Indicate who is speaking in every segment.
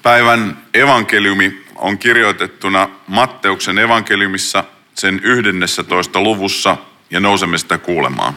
Speaker 1: Päivän evankeliumi on kirjoitettuna Matteuksen evankeliumissa sen 11. luvussa ja nousemme sitä kuulemaan.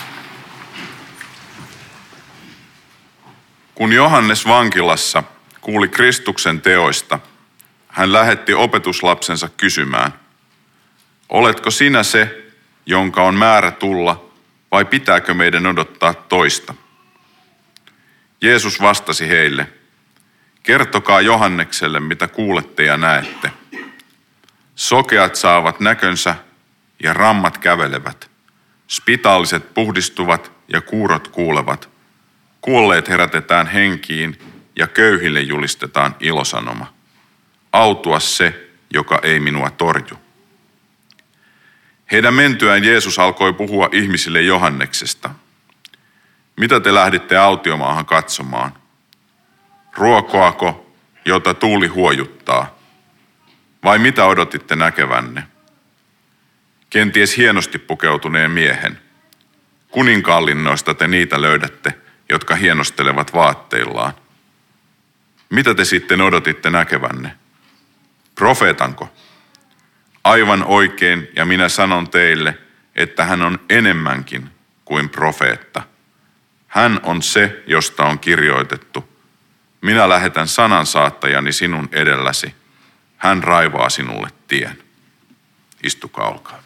Speaker 1: Kun Johannes vankilassa kuuli Kristuksen teoista, hän lähetti opetuslapsensa kysymään, oletko sinä se, jonka on määrä tulla, vai pitääkö meidän odottaa toista? Jeesus vastasi heille, kertokaa Johannekselle, mitä kuulette ja näette. Sokeat saavat näkönsä ja rammat kävelevät. Spitaaliset puhdistuvat ja kuurot kuulevat. Kuolleet herätetään henkiin ja köyhille julistetaan ilosanoma. Autua se, joka ei minua torju. Heidän mentyään Jeesus alkoi puhua ihmisille Johanneksesta. Mitä te lähditte autiomaahan katsomaan? Ruokoako, jota tuuli huojuttaa? Vai mitä odotitte näkevänne? Kenties hienosti pukeutuneen miehen. Kuninkaallinnoista te niitä löydätte, jotka hienostelevat vaatteillaan. Mitä te sitten odotitte näkevänne? Profeetanko? Aivan oikein, ja minä sanon teille, että hän on enemmänkin kuin profeetta. Hän on se, josta on kirjoitettu. Minä lähetän sanansaattajani sinun edelläsi. Hän raivaa sinulle tien. Istukaa, olkaa.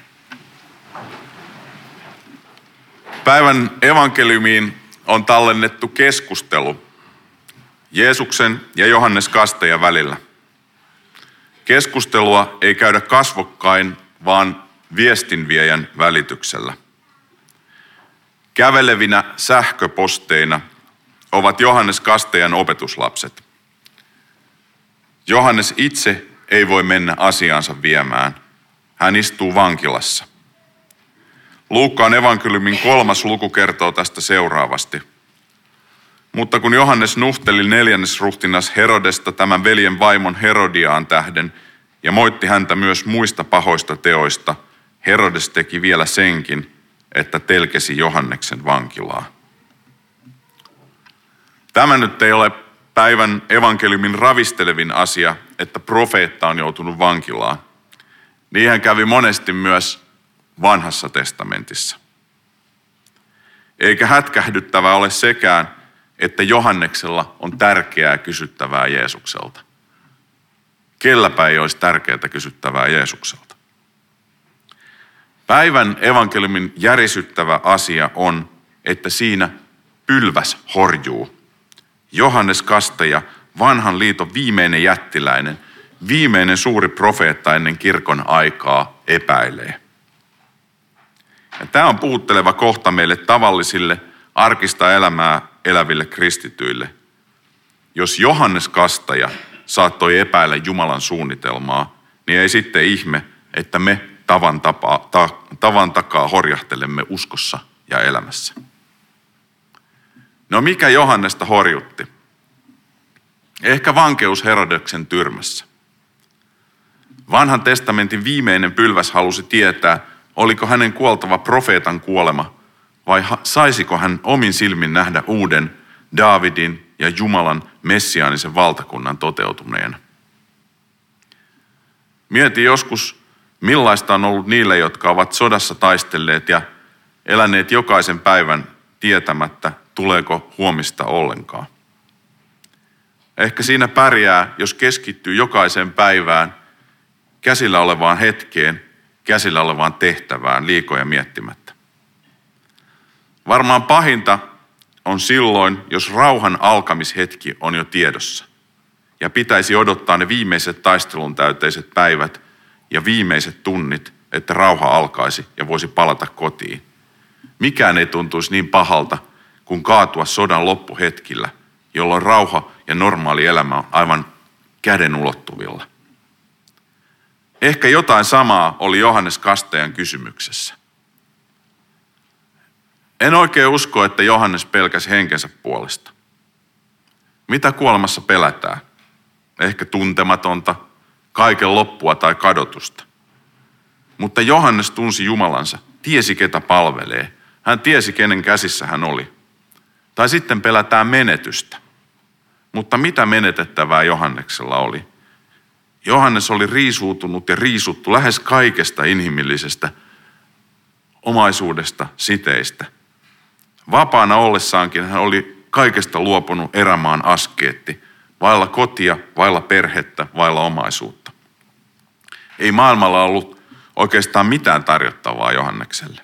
Speaker 1: Päivän evankeliumiin on tallennettu keskustelu Jeesuksen ja Johannes Kastajan välillä. Keskustelua ei käydä kasvokkain, vaan viestinviejän välityksellä. Kävelevinä sähköposteina ovat Johannes Kastajan opetuslapset. Johannes itse ei voi mennä asiaansa viemään. Hän istuu vankilassa. Luukkaan evankeliumin 3. luku kertoo tästä seuraavasti. Mutta kun Johannes nuhteli 4. ruhtinas Herodesta tämän veljen vaimon Herodiaan tähden ja moitti häntä myös muista pahoista teoista, Herodes teki vielä senkin, että telkesi Johanneksen vankilaa. Tämä nyt ei ole päivän evankeliumin ravistelevin asia, että profeetta on joutunut vankilaan. Niinhän kävi monesti myös Vanhassa testamentissa. Eikä hätkähdyttävää ole sekään, että Johanneksella on tärkeää kysyttävää Jeesukselta. Kelläpä ei olisi tärkeää kysyttävää Jeesukselta. Päivän evankeliumin järisyttävä asia on, että siinä pylväs horjuu. Johannes Kastaja, vanhan liiton viimeinen jättiläinen, viimeinen suuri profeetta ennen kirkon aikaa epäilee. Ja tämä on puhutteleva kohta meille tavallisille, arkista elämää eläville kristityille. Jos Johannes Kastaja saattoi epäillä Jumalan suunnitelmaa, niin ei sitten ihme, että me tavan takaa horjahtelemme uskossa ja elämässä. No mikä Johannesta horjutti? Ehkä vankeus Herodeksen tyrmässä. Vanhan testamentin viimeinen pylväs halusi tietää, oliko hänen kuoltava profeetan kuolema vai saisiko hän omin silmin nähdä uuden Daavidin ja Jumalan messiaanisen valtakunnan toteutuneena. Mieti joskus, millaista on ollut niille, jotka ovat sodassa taistelleet ja eläneet jokaisen päivän tietämättä, tuleeko huomista ollenkaan. Ehkä siinä pärjää, jos keskittyy jokaiseen päivään, käsillä olevaan hetkeen, käsillä olevaan tehtävään, liikoja miettimättä. Varmaan pahinta on silloin, jos rauhan alkamishetki on jo tiedossa ja pitäisi odottaa ne viimeiset taistelun täyteiset päivät ja viimeiset tunnit, että rauha alkaisi ja voisi palata kotiin. Mikään ei tuntuisi niin pahalta kuin kaatua sodan loppuhetkillä, jolloin rauha ja normaali elämä on aivan käden ulottuvilla. Ehkä jotain samaa oli Johannes Kastajan kysymyksessä. En oikein usko, että Johannes pelkäsi henkensä puolesta. Mitä kuolemassa pelätään? Ehkä tuntematonta, kaiken loppua tai kadotusta. Mutta Johannes tunsi Jumalansa, tiesi ketä palvelee. Hän tiesi kenen käsissä hän oli. Tai sitten pelätään menetystä. Mutta mitä menetettävää Johanneksella oli? Johannes oli riisuutunut ja riisuttu lähes kaikesta inhimillisestä omaisuudesta, siteistä. Vapaana ollessaankin hän oli kaikesta luopunut erämaan askeetti, vailla kotia, vailla perhettä, vailla omaisuutta. Ei maailmalla ollut oikeastaan mitään tarjottavaa Johannekselle.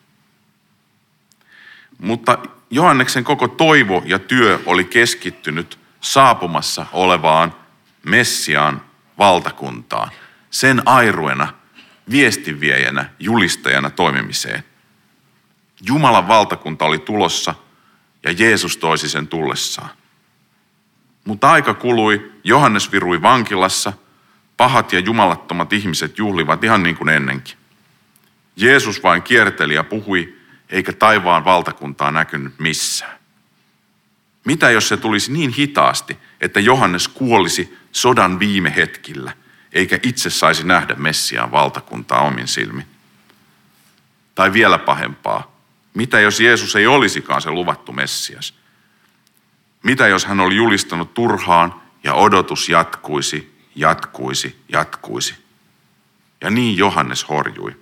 Speaker 1: Mutta Johanneksen koko toivo ja työ oli keskittynyt saapumassa olevaan Messiaan valtakuntaan, sen airuena, viestinviejänä, julistajana toimimiseen. Jumalan valtakunta oli tulossa ja Jeesus toisi sen tullessaan. Mutta aika kului, Johannes virui vankilassa, pahat ja jumalattomat ihmiset juhlivat ihan niin kuin ennenkin. Jeesus vain kierteli ja puhui, eikä taivaan valtakuntaa näkynyt missään. Mitä jos se tulisi niin hitaasti, että Johannes kuolisi sodan viime hetkillä, eikä itse saisi nähdä Messiaan valtakuntaa omin silmin? Tai vielä pahempaa, mitä jos Jeesus ei olisikaan se luvattu Messias? Mitä jos hän oli julistanut turhaan ja odotus jatkuisi? Ja niin Johannes horjui.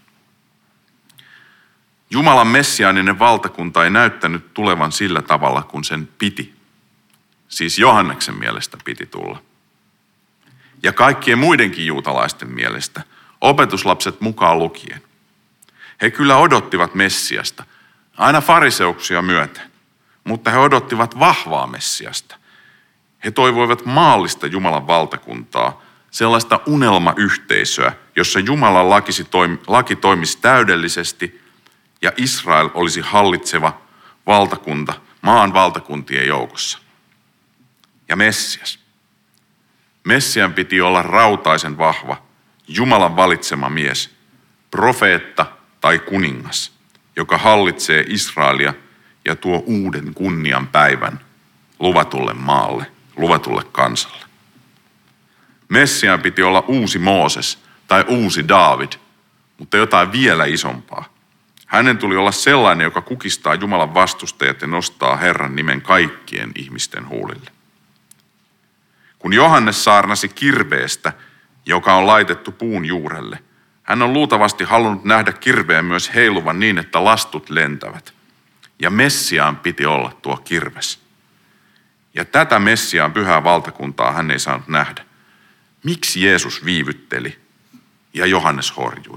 Speaker 1: Jumalan messiaaninen valtakunta ei näyttänyt tulevan sillä tavalla, kun sen piti. Siis Johanneksen mielestä piti tulla. Ja kaikkien muidenkin juutalaisten mielestä, opetuslapset mukaan lukien. He kyllä odottivat Messiasta, aina fariseuksia myöten, mutta he odottivat vahvaa Messiasta. He toivoivat maallista Jumalan valtakuntaa, sellaista unelmayhteisöä, jossa Jumalan laki toimisi täydellisesti ja Israel olisi hallitseva valtakunta maan valtakuntien joukossa. Ja Messias. Messian piti olla rautaisen vahva, Jumalan valitsema mies, profeetta tai kuningas, joka hallitsee Israelia ja tuo uuden kunnian päivän luvatulle maalle, luvatulle kansalle. Messian piti olla uusi Mooses tai uusi Daavid, mutta jotain vielä isompaa. Hänen tuli olla sellainen, joka kukistaa Jumalan vastustajat ja nostaa Herran nimen kaikkien ihmisten huulille. Kun Johannes saarnasi kirveestä, joka on laitettu puun juurelle, hän on luultavasti halunnut nähdä kirveen myös heiluvan niin, että lastut lentävät. Ja Messiaan piti olla tuo kirves. Ja tätä Messiaan pyhää valtakuntaa hän ei saanut nähdä. Miksi Jeesus viivytteli ja Johannes horjui?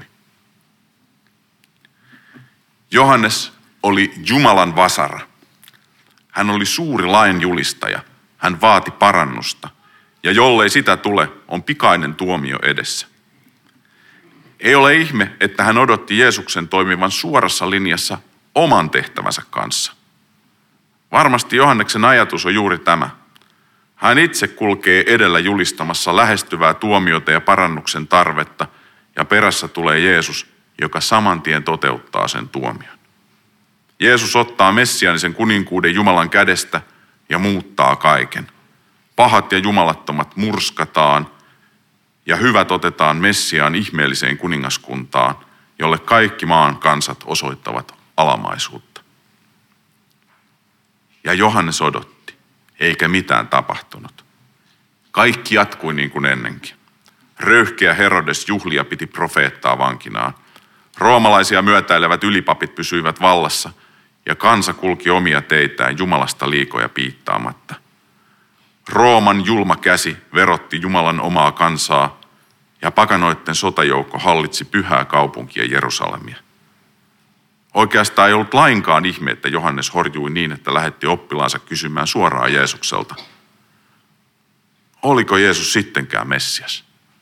Speaker 1: Johannes oli Jumalan vasara. Hän oli suuri lain julistaja. Hän vaati parannusta. Ja jollei sitä tule, on pikainen tuomio edessä. Ei ole ihme, että hän odotti Jeesuksen toimivan suorassa linjassa oman tehtävänsä kanssa. Varmasti Johanneksen ajatus on juuri tämä. Hän itse kulkee edellä julistamassa lähestyvää tuomiota ja parannuksen tarvetta, ja perässä tulee Jeesus, joka saman tien toteuttaa sen tuomion. Jeesus ottaa messiaanisen kuninkuuden Jumalan kädestä ja muuttaa kaiken. Pahat ja jumalattomat murskataan ja hyvät otetaan Messiaan ihmeelliseen kuningaskuntaan, jolle kaikki maan kansat osoittavat alamaisuutta. Ja Johannes odotti, eikä mitään tapahtunut. Kaikki jatkui niin kuin ennenkin. Röyhkeä Herodes juhlia piti profeettaa vankinaan. Roomalaisia myötäilevät ylipapit pysyivät vallassa ja kansa kulki omia teitään Jumalasta liikoja piittaamatta. Rooman julma käsi verotti Jumalan omaa kansaa ja pakanoitten sotajoukko hallitsi pyhää kaupunkia Jerusalemia. Oikeastaan ei ollut lainkaan ihme, että Johannes horjui niin, että lähetti oppilaansa kysymään suoraan Jeesukselta. Oliko Jeesus sittenkään Messias?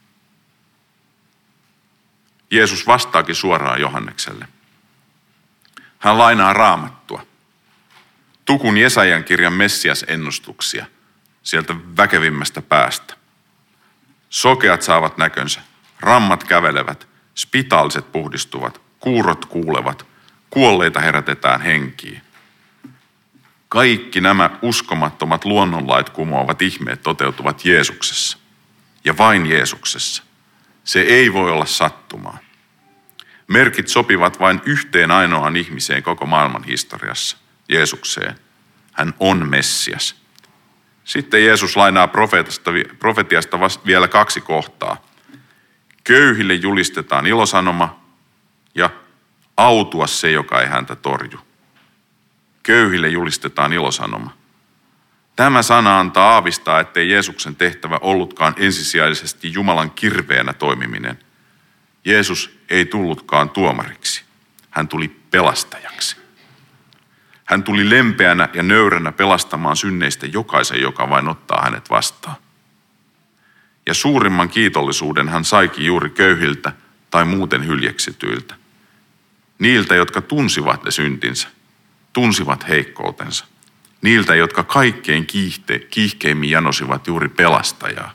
Speaker 1: Jeesus vastaakin suoraan Johannekselle. Hän lainaa Raamattua. Tukun Jesajan kirjan Messias-ennustuksia sieltä väkevimmästä päästä. Sokeat saavat näkönsä, rammat kävelevät, spitaaliset puhdistuvat, kuurot kuulevat, kuolleita herätetään henkiin. Kaikki nämä uskomattomat luonnonlait kumoavat ihmeet toteutuvat Jeesuksessa. Ja vain Jeesuksessa. Se ei voi olla sattumaa. Merkit sopivat vain yhteen ainoaan ihmiseen koko maailman historiassa, Jeesukseen. Hän on Messias. Sitten Jeesus lainaa profetiasta vielä 2 kohtaa. Köyhille julistetaan ilosanoma ja autua se, joka ei häntä torju. Köyhille julistetaan ilosanoma. Tämä sana antaa aavistaa, ettei Jeesuksen tehtävä ollutkaan ensisijaisesti Jumalan kirveenä toimiminen. Jeesus ei tullutkaan tuomariksi. Hän tuli pelastajaksi. Hän tuli lempeänä ja nöyränä pelastamaan synneistä jokaisen, joka vain ottaa hänet vastaan. Ja suurimman kiitollisuuden hän saikin juuri köyhiltä tai muuten hyljeksityiltä. Niiltä, jotka tunsivat ne syntinsä, tunsivat heikkoutensa. Niiltä, jotka kaikkein kiihkeimmin janosivat juuri pelastajaa.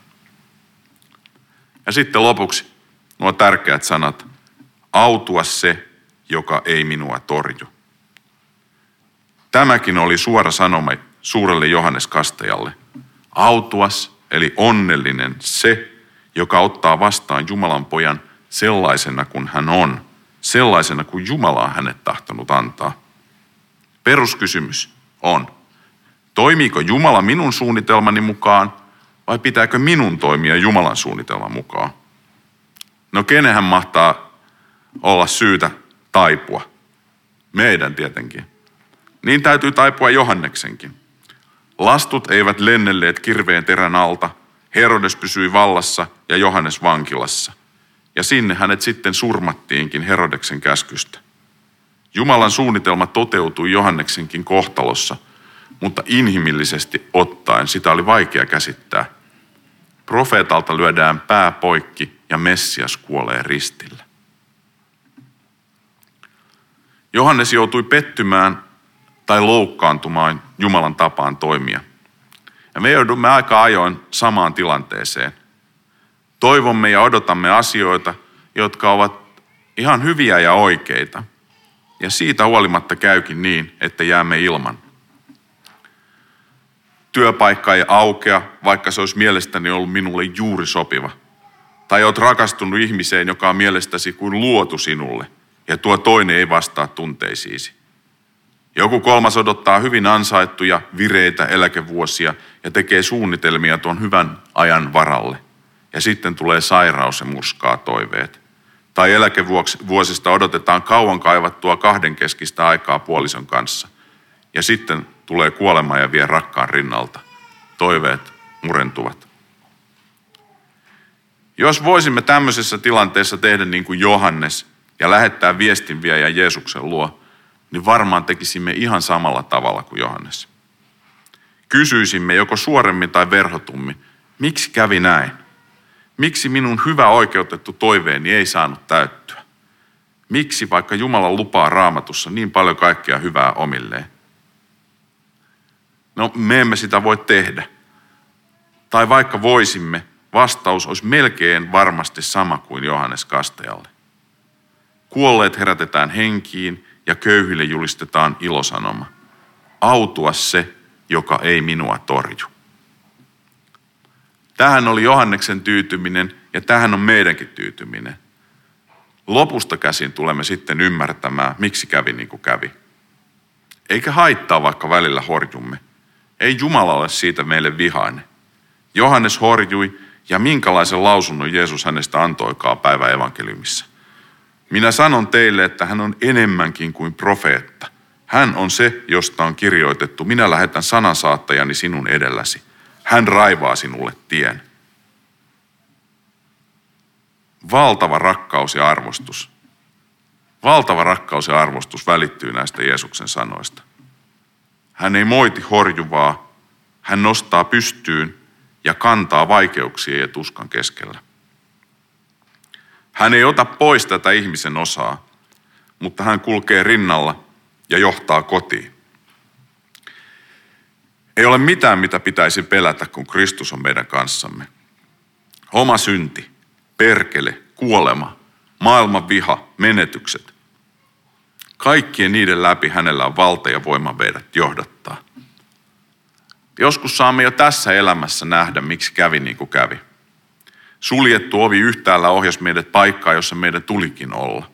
Speaker 1: Ja sitten lopuksi nuo tärkeät sanat. Autua se, joka ei minua torju. Tämäkin oli suora sanoma suurelle Johannes Kastajalle. Autuas, eli onnellinen se, joka ottaa vastaan Jumalan pojan sellaisena kuin hän on, sellaisena kuin Jumala on hänet tahtonut antaa. Peruskysymys on, toimiiko Jumala minun suunnitelmani mukaan vai pitääkö minun toimia Jumalan suunnitelman mukaan? No kenenhän mahtaa olla syytä taipua? Meidän tietenkin. Niin täytyy taipua Johanneksenkin. Lastut eivät lennelleet kirveen terän alta, Herodes pysyi vallassa ja Johannes vankilassa. Ja sinne hänet sitten surmattiinkin Herodeksen käskystä. Jumalan suunnitelma toteutui Johanneksenkin kohtalossa, mutta inhimillisesti ottaen sitä oli vaikea käsittää. Profeetalta lyödään pää poikki ja Messias kuolee ristillä. Johannes joutui pettymään tai loukkaantumaan Jumalan tapaan toimia. Ja me joudumme aika ajoin samaan tilanteeseen. Toivomme ja odotamme asioita, jotka ovat ihan hyviä ja oikeita. Ja siitä huolimatta käykin niin, että jäämme ilman. Työpaikka ei aukea, vaikka se olisi mielestäni ollut minulle juuri sopiva. Tai olet rakastunut ihmiseen, joka on mielestäsi kuin luotu sinulle, ja tuo toinen ei vastaa tunteisiisi. Joku kolmas odottaa hyvin ansaittuja, vireitä eläkevuosia ja tekee suunnitelmia tuon hyvän ajan varalle. Ja sitten tulee sairaus ja murskaa toiveet. Tai eläkevuosista odotetaan kauan kaivattua kahdenkeskistä aikaa puolison kanssa. Ja sitten tulee kuolema ja vie rakkaan rinnalta. Toiveet murentuvat. Jos voisimme tämmöisessä tilanteessa tehdä niin kuin Johannes ja lähettää viestinviejän Jeesuksen luo, niin varmaan tekisimme ihan samalla tavalla kuin Johannes. Kysyisimme joko suoremmin tai verhotummin, miksi kävi näin? Miksi minun hyvä oikeutettu toiveeni ei saanut täyttyä? Miksi vaikka Jumala lupaa Raamatussa niin paljon kaikkea hyvää omilleen? No, me emme sitä voi tehdä. Tai vaikka voisimme, vastaus olisi melkein varmasti sama kuin Johannes Kastajalle. Kuolleet herätetään henkiin ja köyhille julistetaan ilosanoma. Autua se, joka ei minua torju. Tähän oli Johanneksen tyytyminen ja tähän on meidänkin tyytyminen. Lopusta käsin tulemme sitten ymmärtämään, miksi kävi niin kuin kävi. Eikä haittaa, vaikka välillä horjumme. Ei Jumala ole siitä meille vihainen. Johannes horjui ja minkälaisen lausunnon Jeesus hänestä antoikaan päivän evankeliumissa. Minä sanon teille, että hän on enemmänkin kuin profeetta. Hän on se, josta on kirjoitettu, minä lähetän sanansaattajani sinun edelläsi. Hän raivaa sinulle tien. Valtava rakkaus ja arvostus. Valtava rakkaus ja arvostus välittyy näistä Jeesuksen sanoista. Hän ei moiti horjuvaa, hän nostaa pystyyn ja kantaa vaikeuksia ja tuskan keskellä. Hän ei ota pois tätä ihmisen osaa, mutta hän kulkee rinnalla ja johtaa kotiin. Ei ole mitään, mitä pitäisi pelätä, kun Kristus on meidän kanssamme. Oma synti, perkele, kuolema, maailman viha, menetykset. Kaikkien niiden läpi hänellä on valta ja voima meidät johdattaa. Joskus saamme jo tässä elämässä nähdä, miksi kävi niin kuin kävi. Suljettu ovi yhtäällä ohjasi meidät paikkaan, jossa meidän tulikin olla.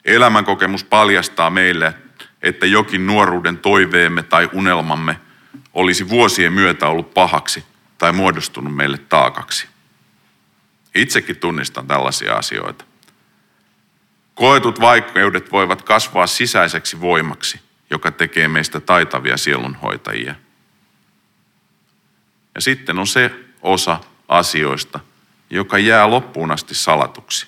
Speaker 1: Elämänkokemus paljastaa meille, että jokin nuoruuden toiveemme tai unelmamme olisi vuosien myötä ollut pahaksi tai muodostunut meille taakaksi. Itsekin tunnistan tällaisia asioita. Koetut vaikeudet voivat kasvaa sisäiseksi voimaksi, joka tekee meistä taitavia sielunhoitajia. Ja sitten on se osa asioista, joka jää loppuun asti salatuksi.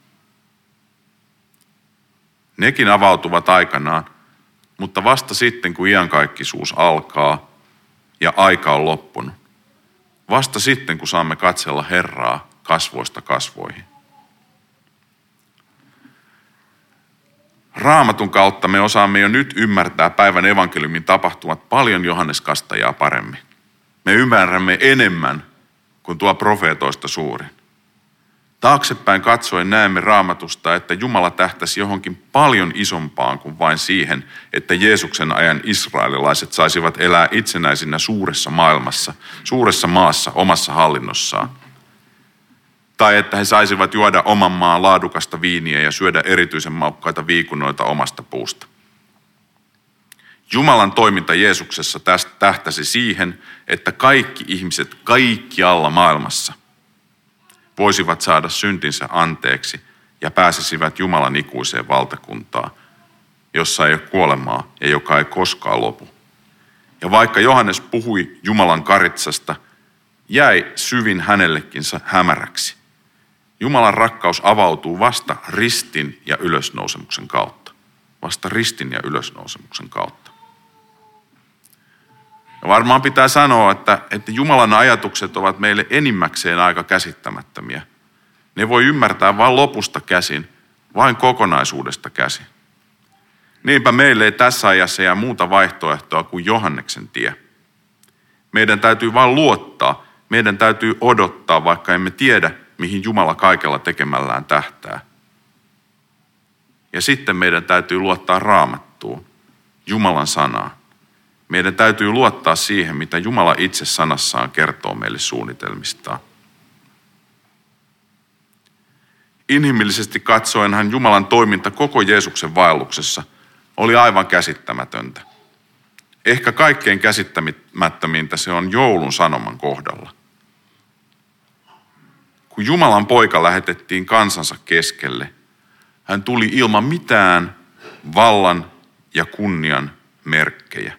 Speaker 1: Nekin avautuvat aikanaan, mutta vasta sitten, kun iankaikkisuus alkaa ja aika on loppunut. Vasta sitten, kun saamme katsella Herraa kasvoista kasvoihin. Raamatun kautta me osaamme jo nyt ymmärtää päivän evankeliumin tapahtumat paljon Johannes Kastajaa paremmin. Me ymmärrämme enemmän kuin tuo profeetoista suurin. Taaksepäin katsoen näemme Raamatusta, että Jumala tähtäsi johonkin paljon isompaan kuin vain siihen, että Jeesuksen ajan israelilaiset saisivat elää itsenäisinä suuressa maailmassa, suuressa maassa omassa hallinnossaan. Tai että he saisivat juoda oman maan laadukasta viiniä ja syödä erityisen maukkaita viikunoita omasta puusta. Jumalan toiminta Jeesuksessa tähtäsi siihen, että kaikki ihmiset kaikkialla maailmassa voisivat saada syntinsä anteeksi ja pääsisivät Jumalan ikuiseen valtakuntaan, jossa ei ole kuolemaa ja joka ei koskaan lopu. Ja vaikka Johannes puhui Jumalan karitsasta, jäi syvin hänellekin hämäräksi. Jumalan rakkaus avautuu vasta ristin ja ylösnousemuksen kautta. Vasta ristin ja ylösnousemuksen kautta. Ja varmaan pitää sanoa, että Jumalan ajatukset ovat meille enimmäkseen aika käsittämättömiä. Ne voi ymmärtää vain lopusta käsin, vain kokonaisuudesta käsin. Niinpä meille ei tässä ajassa jää muuta vaihtoehtoa kuin Johanneksen tie. Meidän täytyy vain luottaa, meidän täytyy odottaa, vaikka emme tiedä, mihin Jumala kaikella tekemällään tähtää. Ja sitten meidän täytyy luottaa Raamattuun, Jumalan sanaan. Meidän täytyy luottaa siihen, mitä Jumala itse sanassaan kertoo meille suunnitelmistaan. Inhimillisesti katsoenhan Jumalan toiminta koko Jeesuksen vaelluksessa oli aivan käsittämätöntä. Ehkä kaikkein käsittämättömintä se on joulun sanoman kohdalla. Kun Jumalan poika lähetettiin kansansa keskelle, hän tuli ilman mitään vallan ja kunnian merkkejä.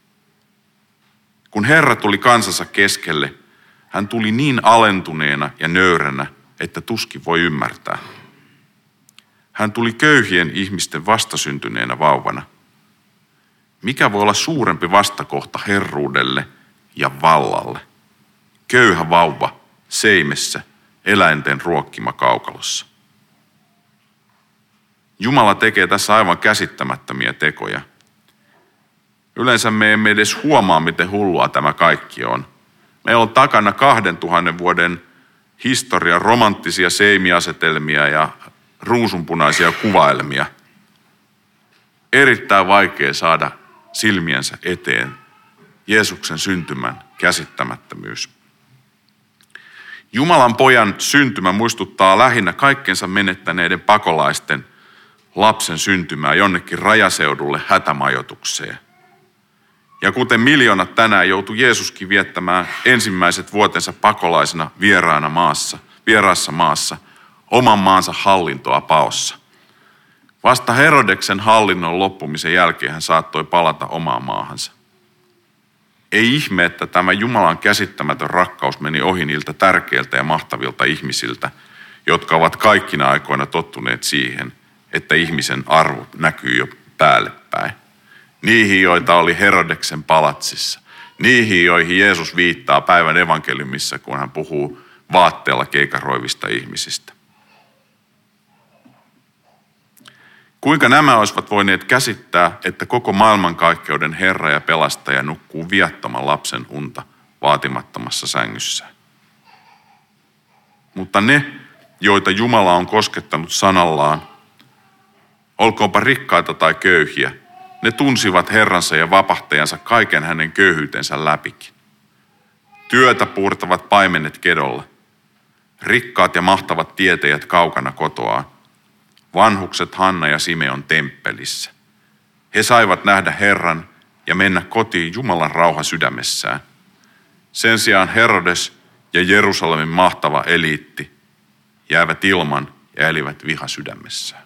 Speaker 1: Kun Herra tuli kansansa keskelle, hän tuli niin alentuneena ja nöyränä, että tuskin voi ymmärtää. Hän tuli köyhien ihmisten vastasyntyneenä vauvana. Mikä voi olla suurempi vastakohta herruudelle ja vallalle? Köyhä vauva seimessä, eläinten ruokkima kaukalossa. Jumala tekee tässä aivan käsittämättömiä tekoja. Yleensä me emme edes huomaa, miten hullua tämä kaikki on. Meillä on takana 2000 vuoden historian romanttisia seimiasetelmia ja ruusunpunaisia kuvaelmia. Erittäin vaikea saada silmiensä eteen Jeesuksen syntymän käsittämättömyys. Jumalan pojan syntymä muistuttaa lähinnä kaikkensa menettäneiden pakolaisten lapsen syntymää jonnekin rajaseudulle hätämajoitukseen. Ja kuten miljoonat tänään joutui Jeesuskin viettämään ensimmäiset vuotensa pakolaisena vieraassa maassa, oman maansa hallintoa paossa. Vasta Herodeksen hallinnon loppumisen jälkeen hän saattoi palata omaan maahansa. Ei ihme, että tämä Jumalan käsittämätön rakkaus meni ohi niiltä tärkeiltä ja mahtavilta ihmisiltä, jotka ovat kaikkina aikoina tottuneet siihen, että ihmisen arvo näkyy jo päälle päin. Niihin, joita oli Herodeksen palatsissa. Niihin, joihin Jeesus viittaa päivän evankeliumissa, kun hän puhuu vaatteella keikaroivista ihmisistä. Kuinka nämä olisivat voineet käsittää, että koko maailmankaikkeuden Herra ja pelastaja nukkuu viattoman lapsen unta vaatimattomassa sängyssään? Mutta ne, joita Jumala on koskettanut sanallaan, olkoonpa rikkaita tai köyhiä, ne tunsivat Herransa ja vapahtajansa kaiken hänen köyhyytensä läpikin. Työtä puurtavat paimenet kedolla, rikkaat ja mahtavat tietäjät kaukana kotoaan, vanhukset Hanna ja Simeon temppelissä. He saivat nähdä Herran ja mennä kotiin Jumalan rauha sydämessään. Sen sijaan Herodes ja Jerusalemin mahtava eliitti jäävät ilman ja elivät viha sydämessään.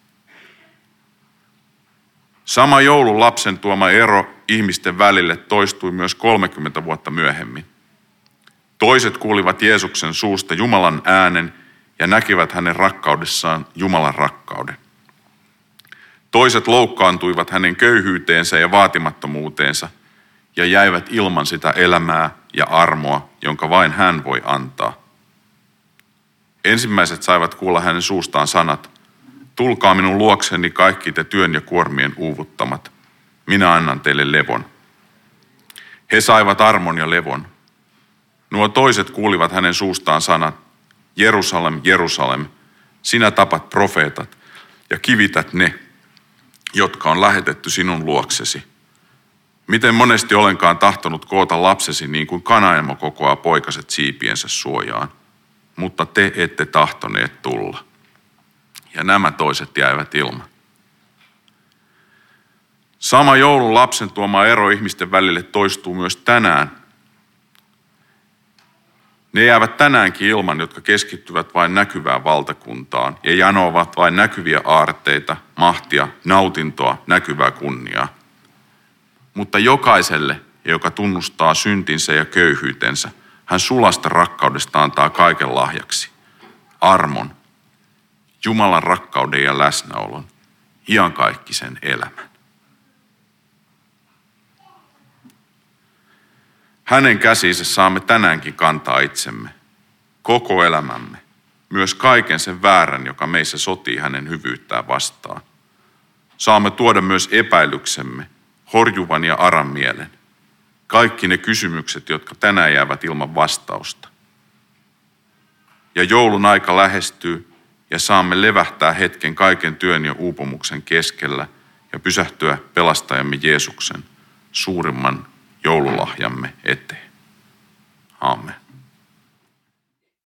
Speaker 1: Sama joulun lapsen tuoma ero ihmisten välille toistui myös 30 vuotta myöhemmin. Toiset kuulivat Jeesuksen suusta Jumalan äänen ja näkivät hänen rakkaudessaan Jumalan rakkauden. Toiset loukkaantuivat hänen köyhyyteensä ja vaatimattomuuteensa ja jäivät ilman sitä elämää ja armoa, jonka vain hän voi antaa. Ensimmäiset saivat kuulla hänen suustaan sanat: tulkaa minun luokseni kaikki te työn ja kuormien uuvuttamat. Minä annan teille levon. He saivat armon ja levon. Nuo toiset kuulivat hänen suustaan sanat: Jerusalem, Jerusalem, sinä tapat profeetat ja kivität ne, jotka on lähetetty sinun luoksesi. Miten monesti olenkaan tahtonut koota lapsesi niin kuin kanaemo kokoaa poikaset siipiensä suojaan, mutta te ette tahtoneet tulla. Ja nämä toiset jäivät ilman. Sama joulun lapsen tuoma ero ihmisten välille toistuu myös tänään. Ne jäävät tänäänkin ilman, jotka keskittyvät vain näkyvään valtakuntaan ja janoavat vain näkyviä aarteita, mahtia, nautintoa, näkyvää kunniaa. Mutta jokaiselle, joka tunnustaa syntinsä ja köyhyytensä, hän sulasta rakkaudesta antaa kaiken lahjaksi. Armon, Jumalan rakkauden ja läsnäolon, iankaikkisen elämän. Hänen käsiinsä saamme tänäänkin kantaa itsemme, koko elämämme, myös kaiken sen väärän, joka meissä sotii hänen hyvyyttään vastaan. Saamme tuoda myös epäilyksemme, horjuvan ja aran mielen, kaikki ne kysymykset, jotka tänään jäävät ilman vastausta. Ja joulun aika lähestyy ja saamme levähtää hetken kaiken työn ja uupumuksen keskellä ja pysähtyä pelastajamme Jeesuksen suurimman joululahjamme eteen. Aamen.